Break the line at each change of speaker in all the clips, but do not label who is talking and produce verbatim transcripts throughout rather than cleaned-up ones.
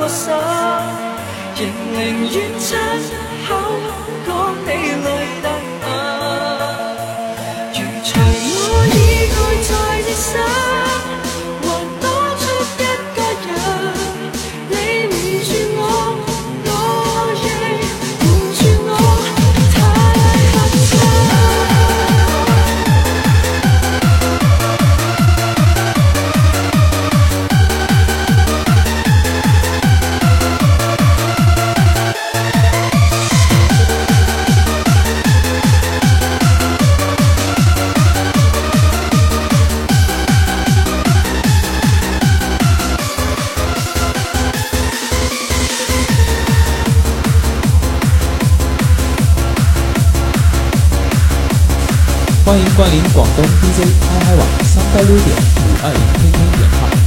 個心，仍寧願親口講你累得啊！如除我以愛在你心，還多出一個人，你瞞住我，我亦瞞住我，太合襯。
欢迎光临广东 D J 嗨嗨网三 w 点五二零 K K 点 com。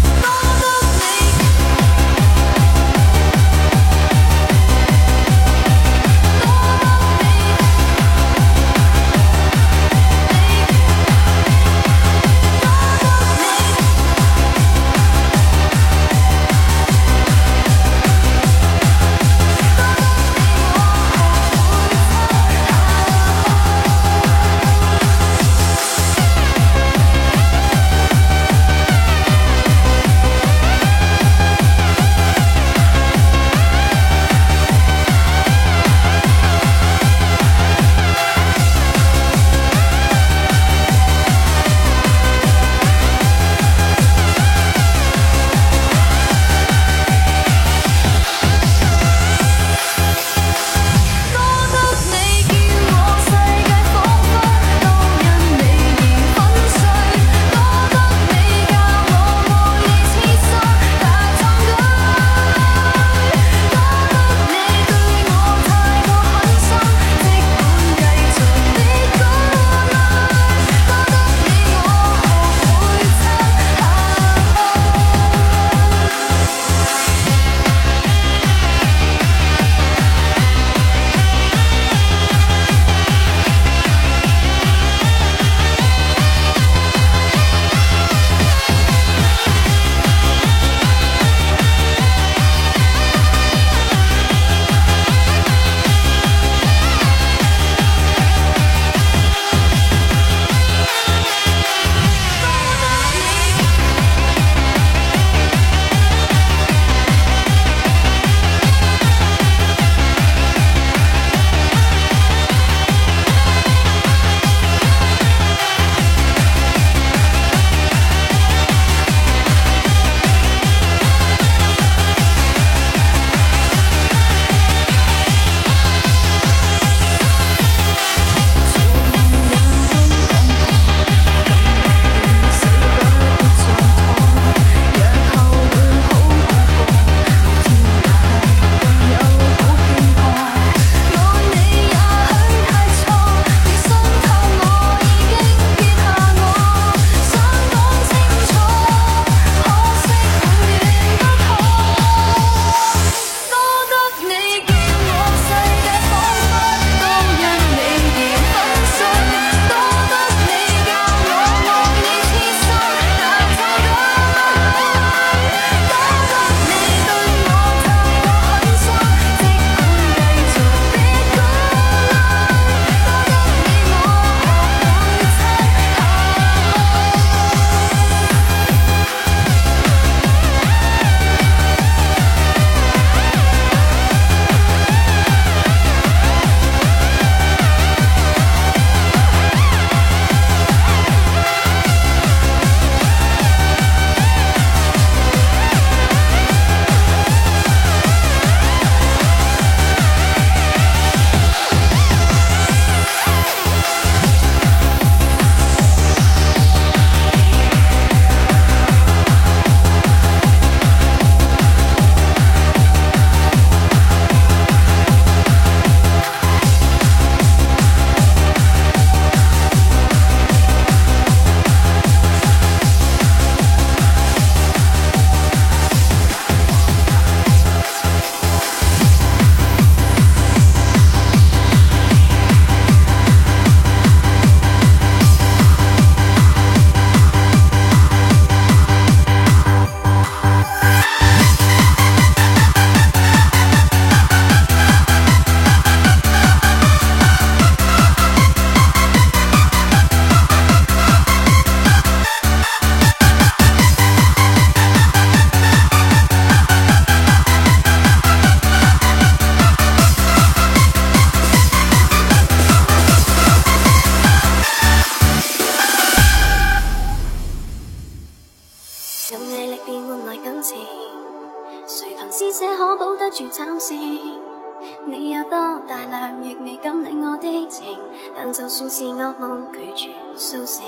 情，谁凭施捨可保得住暫時？你有多大量，亦未敢領我的情，但就算是噩夢，拒絕甦醒。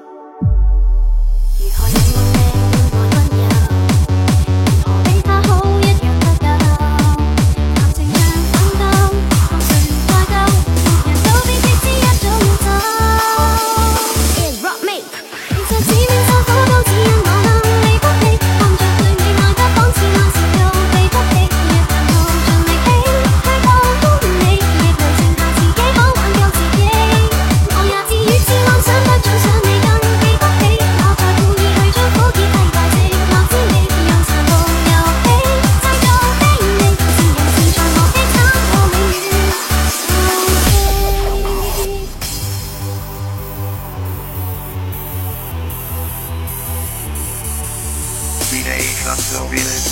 如何讓我命愛溫柔？如何比他好一樣得夠？談情像奮鬥，看誰再鬥，沒人都比即知一早要走。其實致命受苦都只因我能離不棄，看着對你愛得仿似愛是又避不起，越難耗盡力氣去報復你，亦累剩下自己可挽救自己。我也自語自妄想不准想你更記不起，我在故意去將苦澀替代寂寞之味，用殘酷遊戲製造的你，是人是在我的慘過永遠受氣。
Everyday hustle village.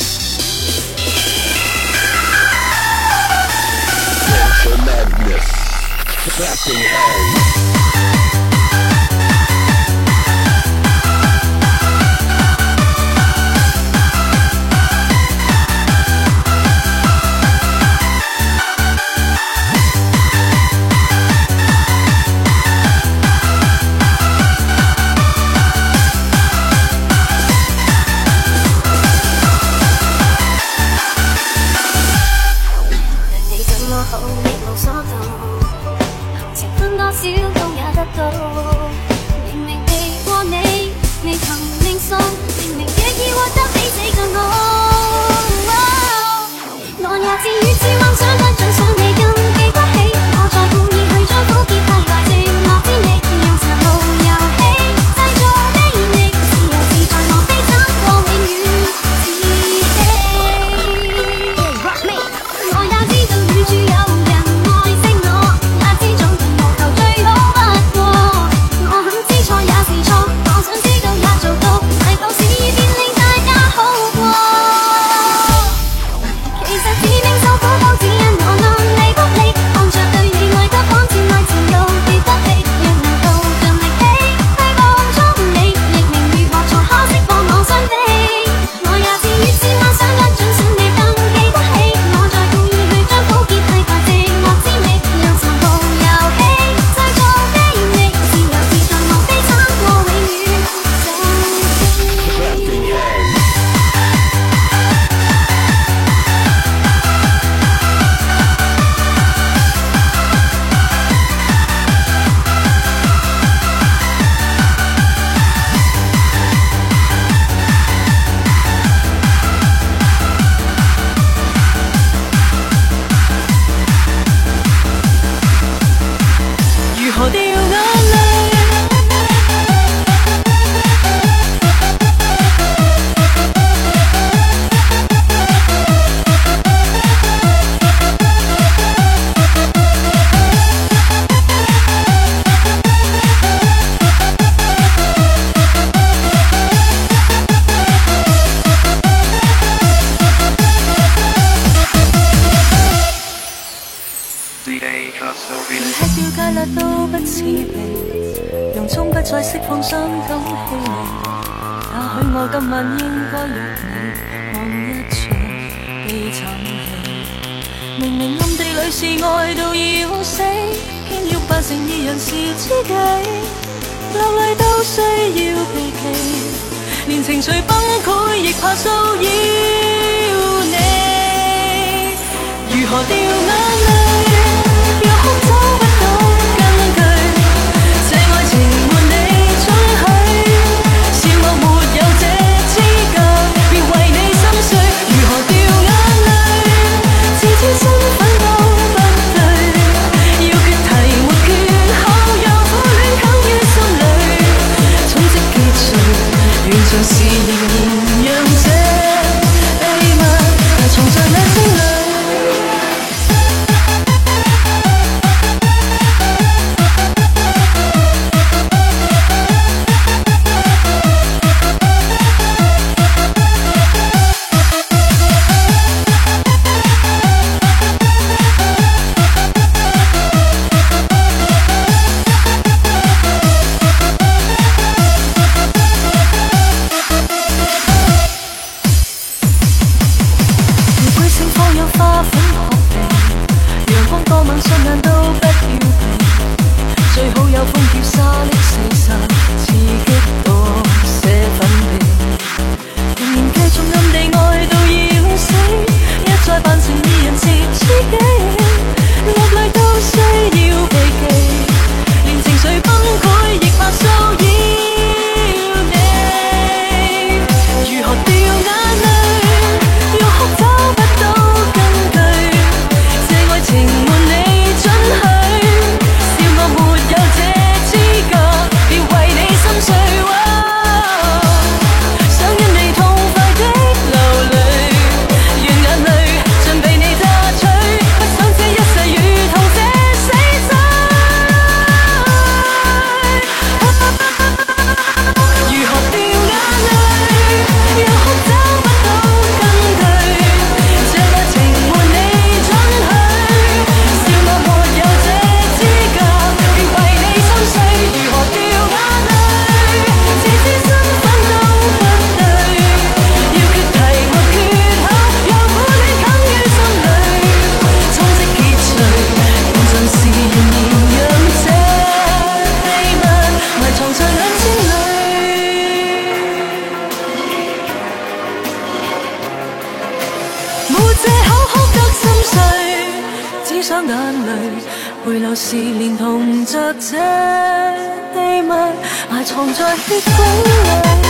Mental madness. Clapping hands.
好，亦無所動，行情分多少都也得到。明明避過你，未曾命喪，明明亦已獲得比死更好。我也自語自妄想不准想你更記不起，我在故意去將苦澀替代寂寞之味，用殘酷遊戲製造的你，自由自在我非慘過永遠自欺。我也知道遠處有人愛惜我，也知總共無求最好不過。我肯知錯也是錯，我想知道也做到，係否事變令大家好過？其實致命受苦都只因我能離不棄，看着對你愛得仿似愛情又避不起，若能耗盡力氣去捕捉你，亦明如何才可釋放我雙臂。我也自語自妄想不准想你更記不起，我在故意去將苦澀替代寂寞之味，用殘酷遊戲製造的你，自由自在無非慘過永遠受氣。
Clapping hands.
如何掉眼淚？
Everyday hustle
連
village.
吃掉芥辣都不似味，洋葱不再釋放傷感氣味。也許我今晚應該約你看一場悲慘戲。明明暗地裏是愛到要死，偏要扮成二人是知己，流淚都需要避忌，連情緒崩潰亦怕騷擾你。如何掉眼淚？若空找不到根據，這愛情換你准許，是我沒有這資格，別為你心碎。如何掉眼淚？自知身份都不對，要決堤沒缺口，又苦戀啃於心裏，總之結束，原像是仍然讓這方多晚雙眼都不要避，最好有風叫沙礫四散，刺激多些粉皮。仍然繼續暗地愛到要死，一再扮成二人是知己，落淚都需要避忌，連情緒崩潰亦怕騷擾你。如何掉眼淚，欲哭找不到根據，這愛情瞞你准許，笑我沒有這資格，別為你心碎。想因你痛快的流淚，讓眼淚盡被你榨取，不想這一世如同這死罪。如何掉眼淚，欲哭找不到根據，這愛情瞞你准許，笑我沒有這資格，別為你心碎。如何掉眼淚，自知身份都不對，要決題或缺口，讓苦戀啃於心裏，衝即結除，用盡是仍然讓這秘密埋藏在兩千裏。沒藉口哭得心碎，只想眼淚回流時，連同着這秘密埋藏在血管裏。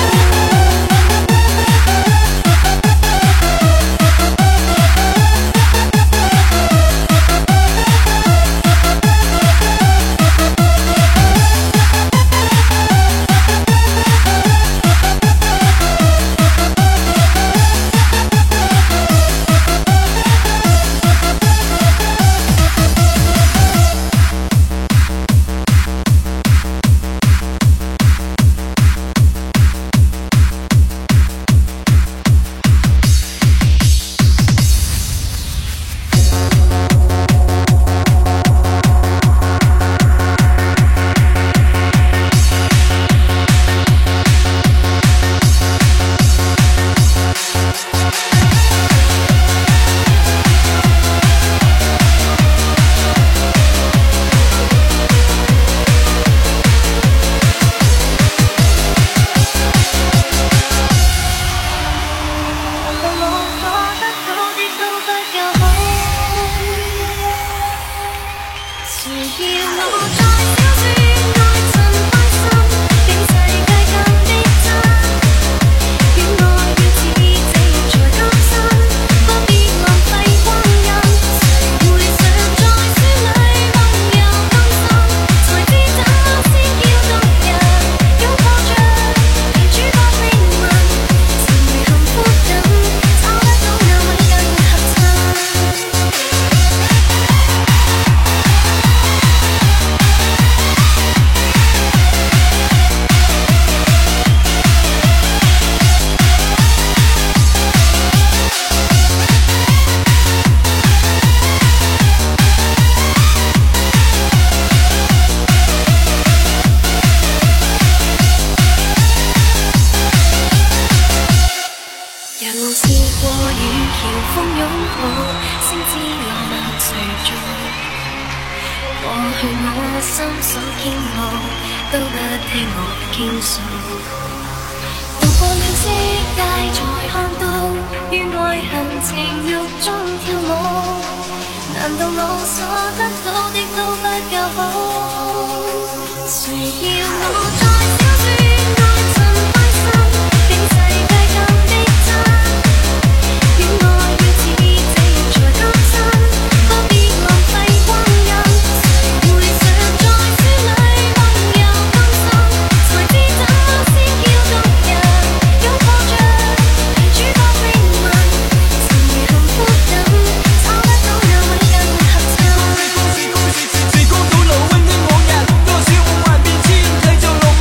時光倒流溫馨往日，多少夢幻變遷，製造浪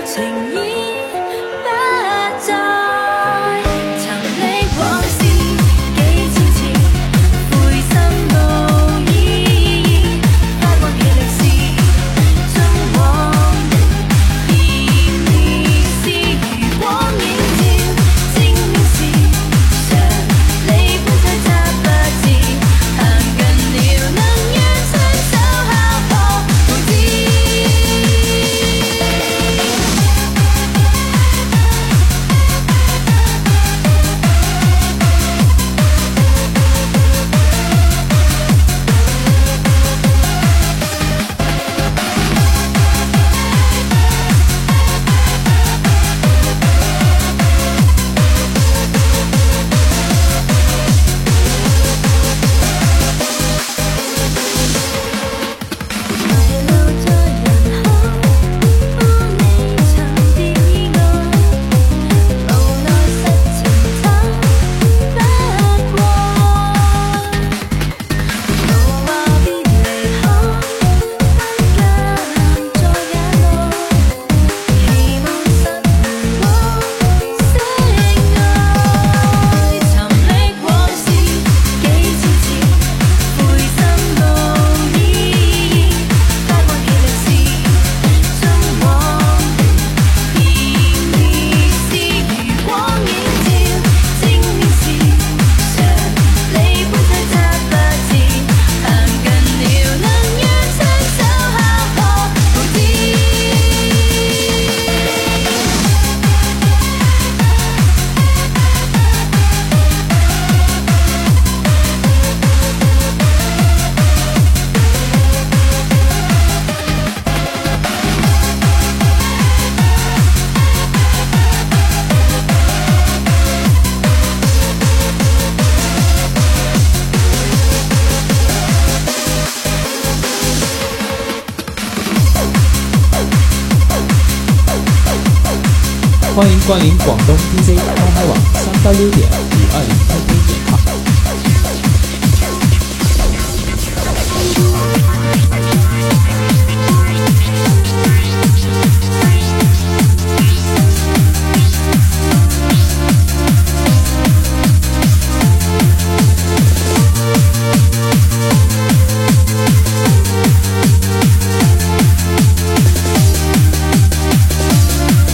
情意不再沉溺往事，幾次次悔心無意義，花光嘅歷史，將往日延綿是如光影照，正面是常離歡再差不至，行近了能讓雙手敲破無知。迷路在人海，幫你尋遍意外，無奈實情找不過。無話別離開，不敢在眼內，期望實能獲釋愛。沉溺往事，幾次次悔心無意義，花光嘅歷史，將往日延綿是如光影照，正面是常離歡再差不至，行近了能讓雙手敲破無知。
欢迎光临广东 D J 开嗨网三 w 点五二零 K K 点 com。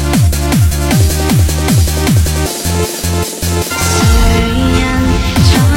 誰人在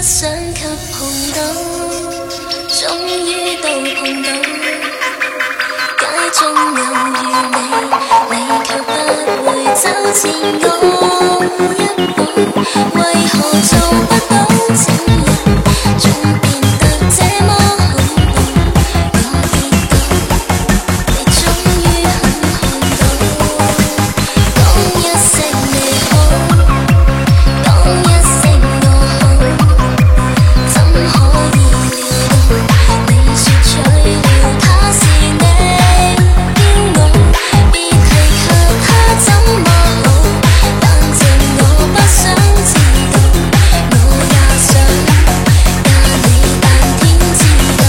想及碰到，終於都碰到，街中偶遇你，你卻不會走前我一步，為何做不到情人，總變得這麼恐怖？我跌倒，你終於肯看到，講一聲你好，講一聲我好，怎可以料到你說取了他是你驕傲，別提及他怎麼好，反正我不想知道，我也想嫁你，但天知道。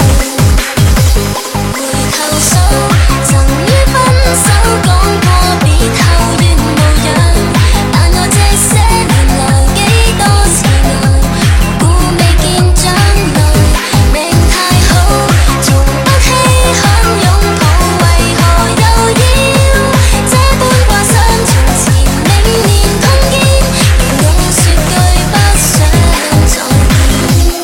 回頭數，曾於分手講過別後願無恙，但我這些年來幾多次愛，何故未見將來？命太好，從不稀罕擁抱，為何又要這般掛心？從前明年碰見，讓我說句不想再見。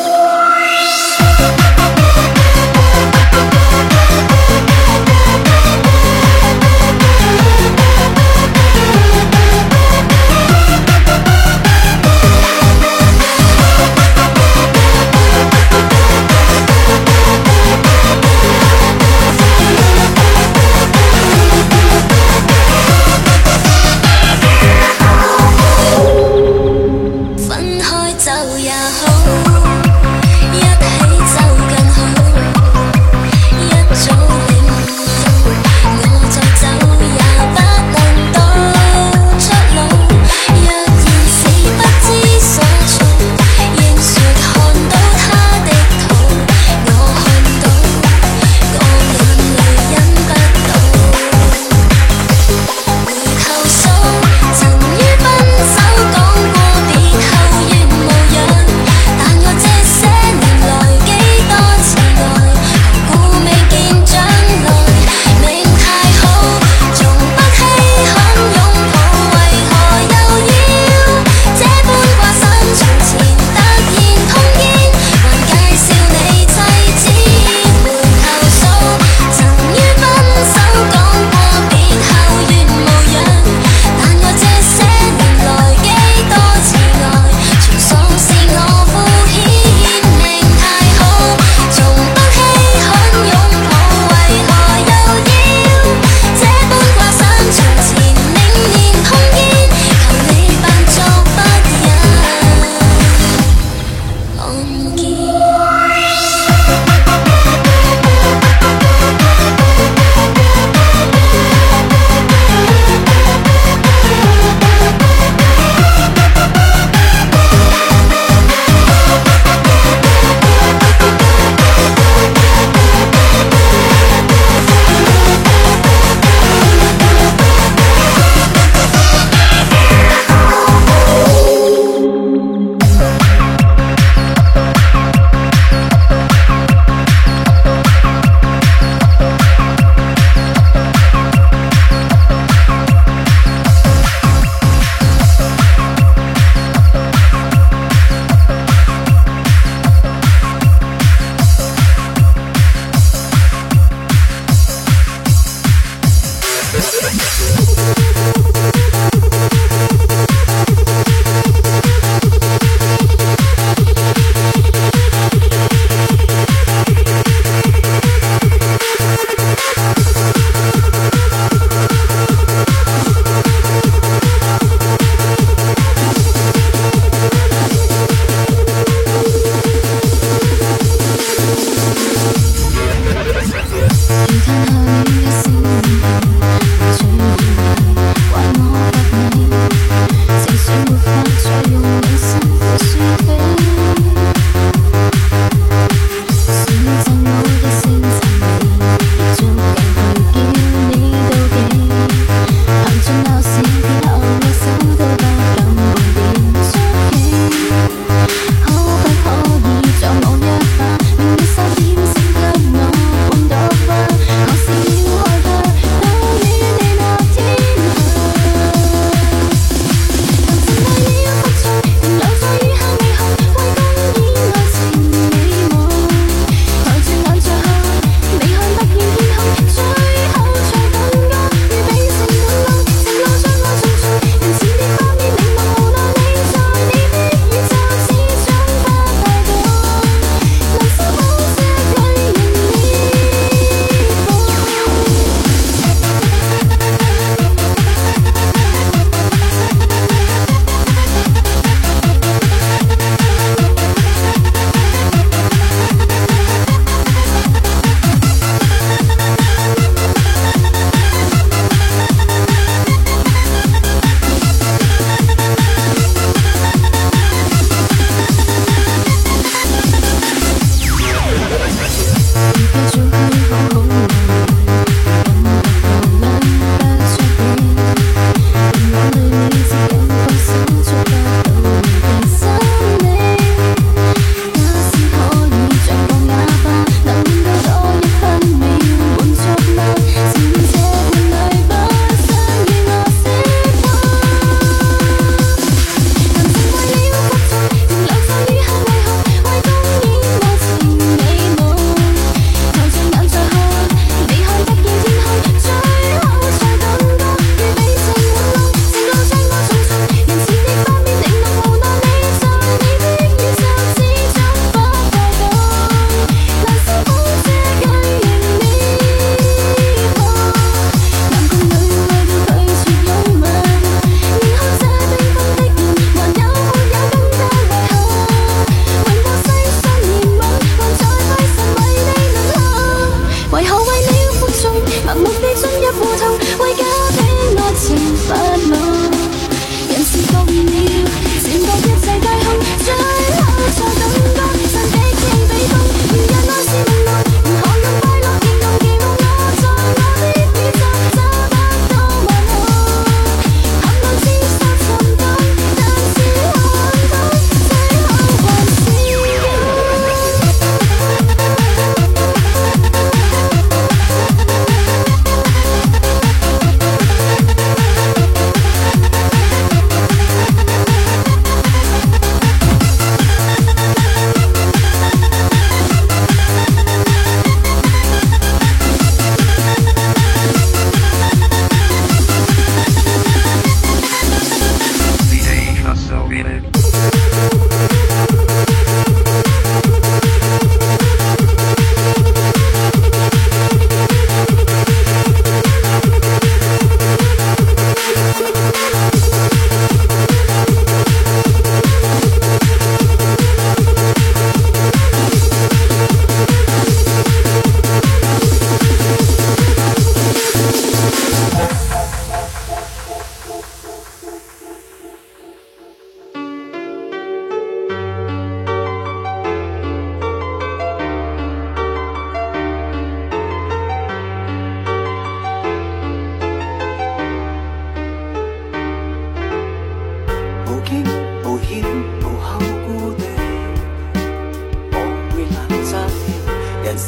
分開就也好，一起就更好，一早領悟到，我再走也不能到出路。若然是不知所措，應說看到他的肚，我看到，我眼淚忍不到。回頭數，曾於分手講過別後願無恙，但我這些年來幾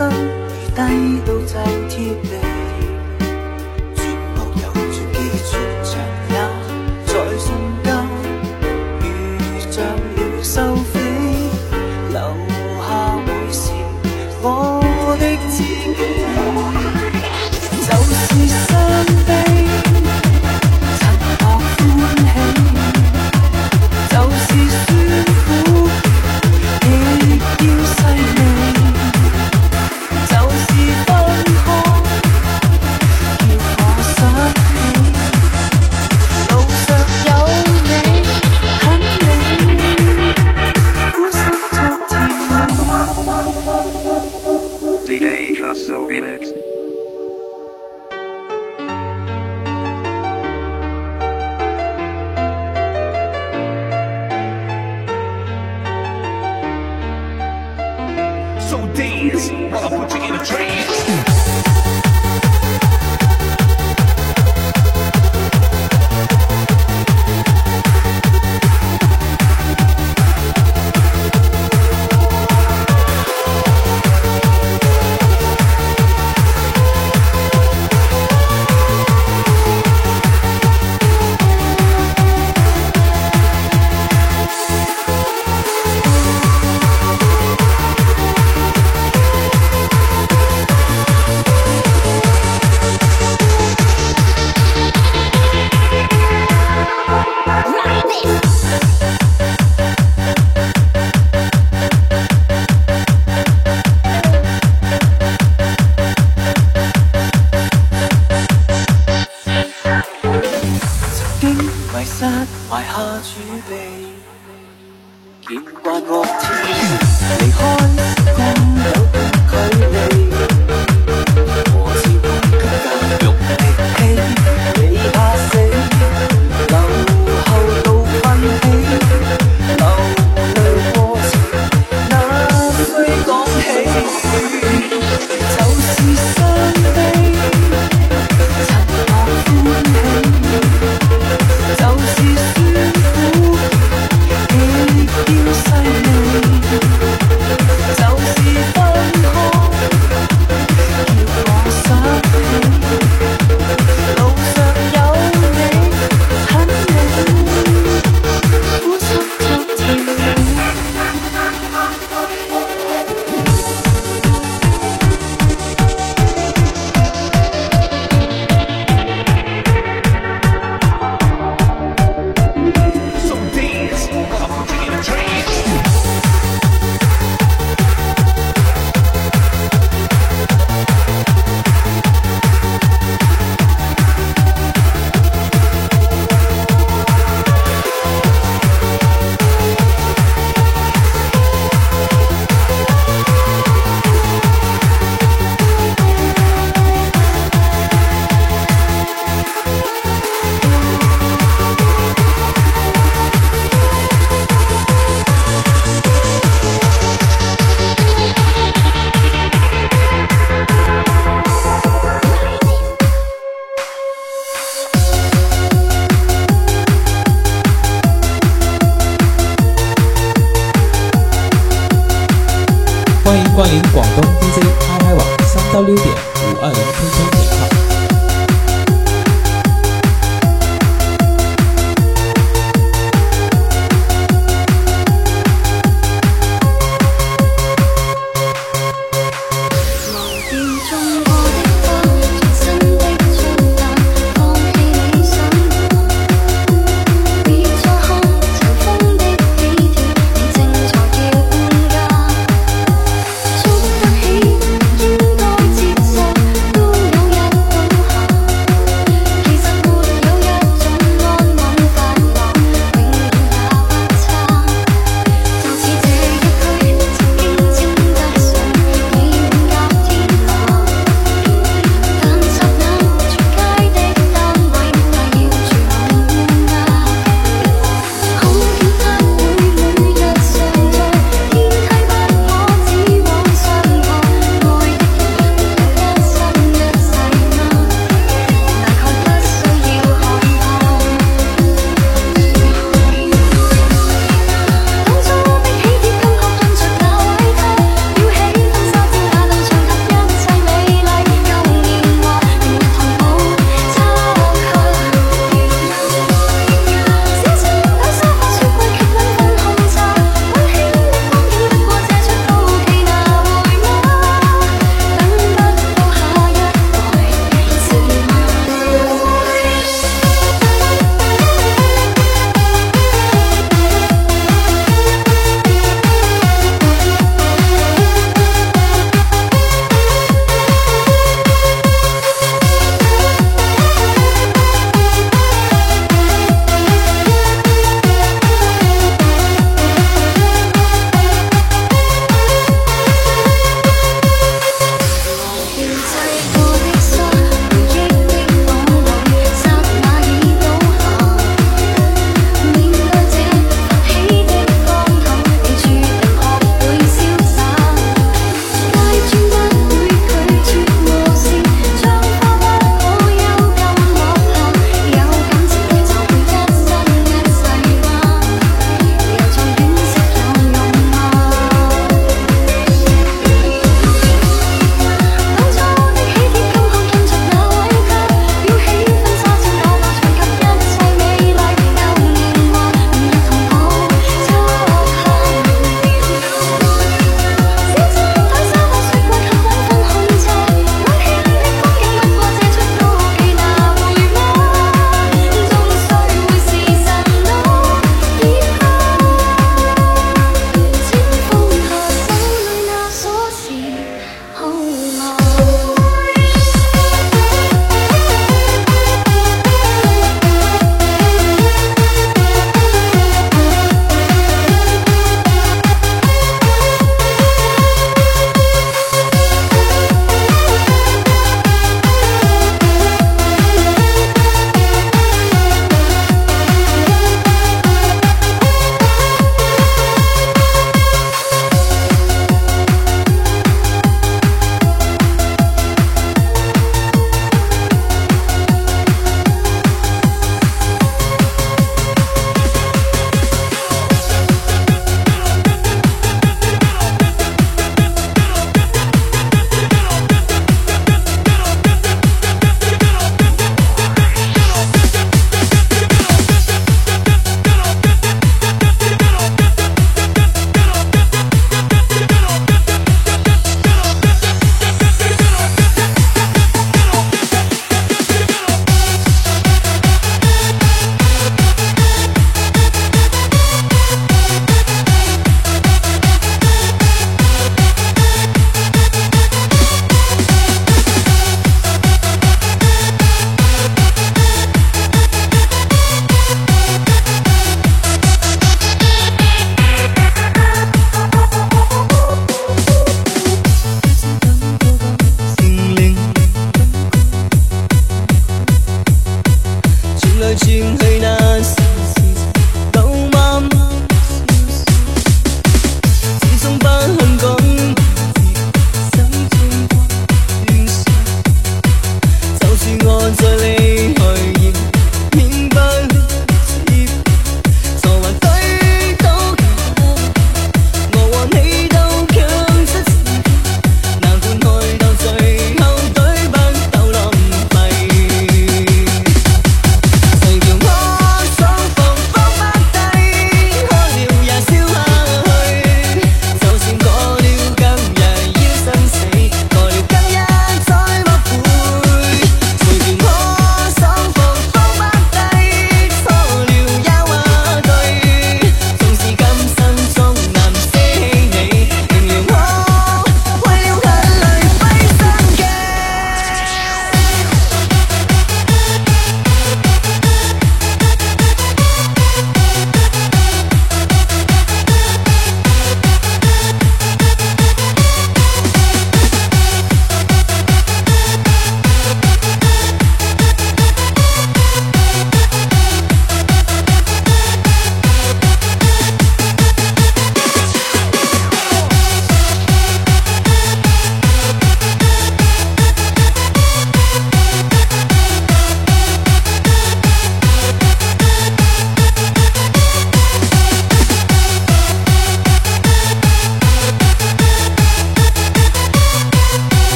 身如低到就貼地，絕無有絕記全場也在瞬間遇着了收飛，留下會是我的知己，就是傷悲，曾學歡喜，就是酸苦，亦要細味，就是分開，叫我想起，路上有你，很美，苦心作甜蜜。
D J Castle Remix. So dance while I put you in a trance.
W 点五二零 Q Q 点 com。
觸得起，應該接受，都有日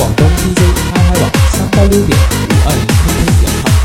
广东 D J 嗨嗨网三到六点五二零 Q Q 点 com。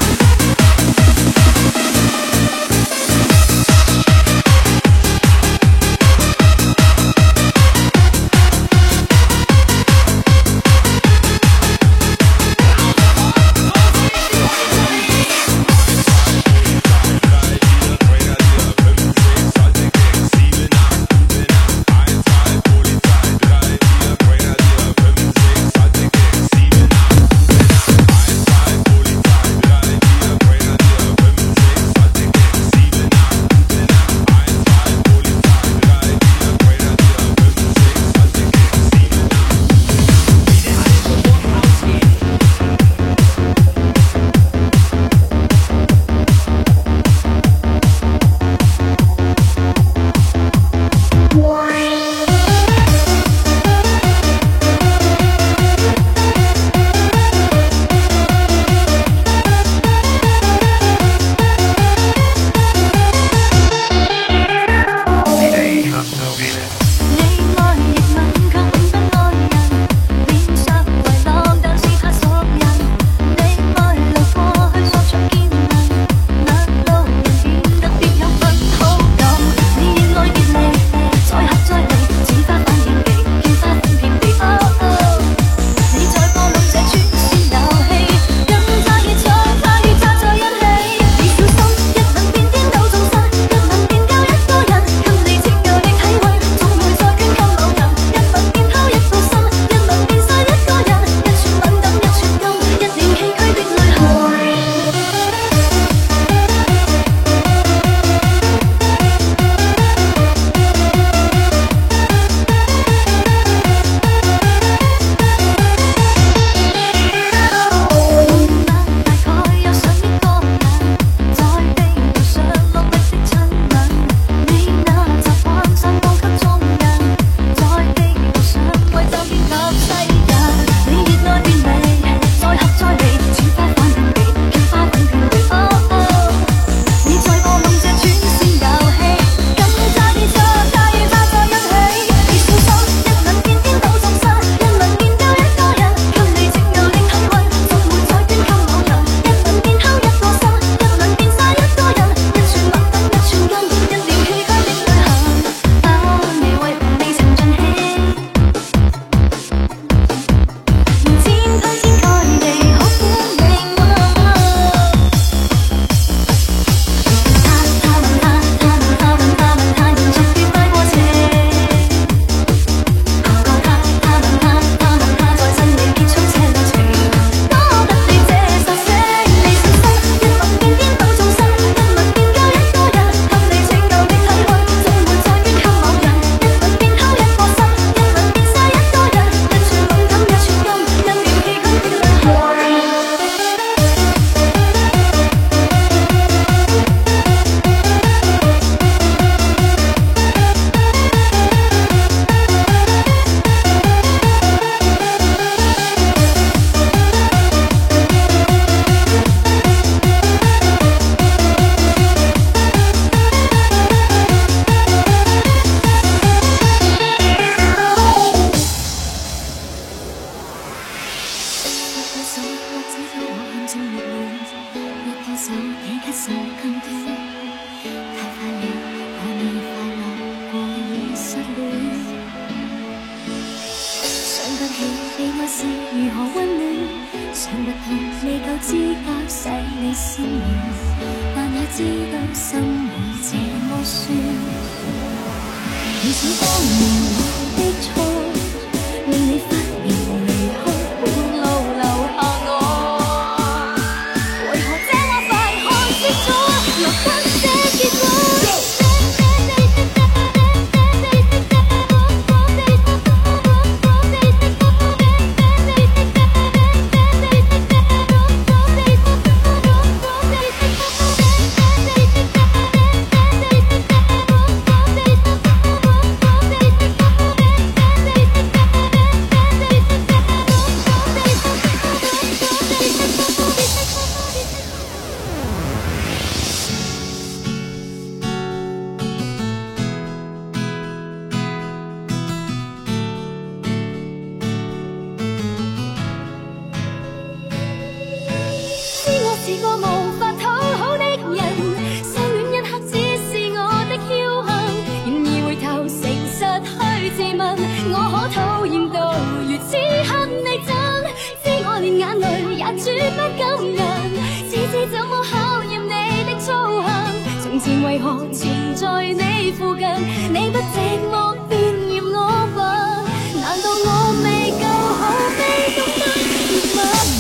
是個無法討好的人，相戀一刻只是我的僥倖，然而回頭誠實去自問，我可討厭到如此恨你真，知我連眼淚也絕不敢忍，只知怎麼考驗你的操行，從前為何纏在你附近，你不寂寞便嫌我笨，難道我未夠好，未懂得熱吻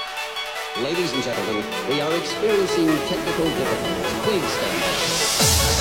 ？Ladies and gentlemen, we are experiencing technical difficulties. Please stand by.